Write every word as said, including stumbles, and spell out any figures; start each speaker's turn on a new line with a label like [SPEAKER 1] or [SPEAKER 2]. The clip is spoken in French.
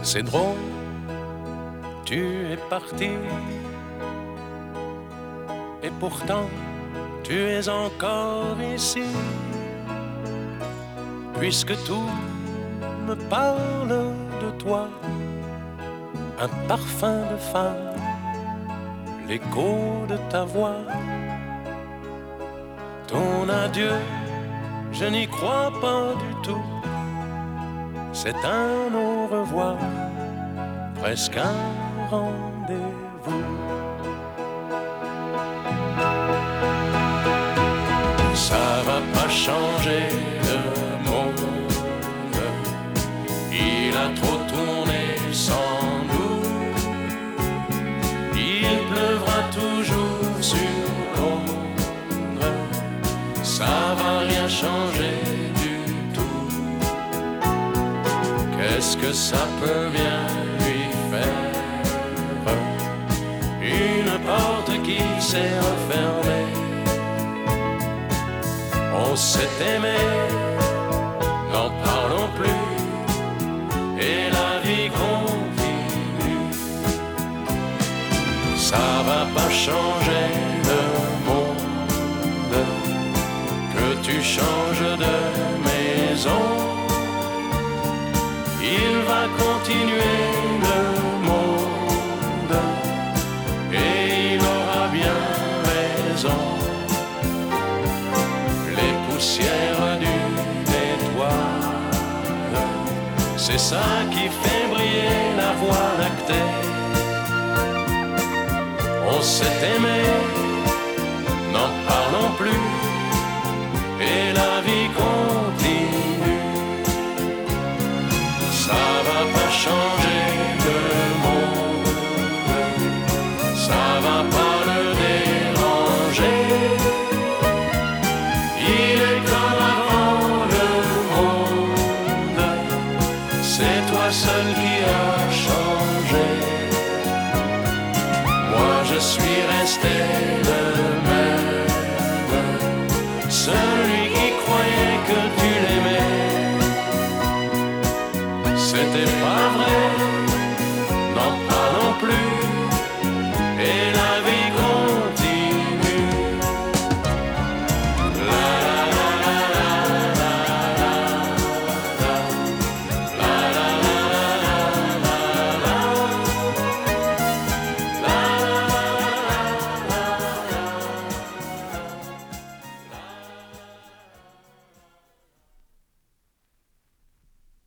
[SPEAKER 1] C'est drôle, tu es parti, et pourtant tu es encore ici, puisque tout me parle de toi, un parfum de femme, l'écho de ta voix. Ton adieu, je n'y crois pas du tout, c'est un au revoir, presque un rendez-vous. Ça va pas changer le monde, il a trop tourné sans nous, il pleuvra toujours sur Londres, ça va rien changer du tout. Qu'est-ce que ça peut bien lui faire? Une porte qui s'est refermée. On s'est aimé, n'en parlons plus, et la vie continue. Ça va pas changer le monde, que tu changes de maison. Il va continuer le monde, et il aura bien raison. Les poussières d'une étoile, c'est ça qui fait briller la voie lactée. On s'est aimé,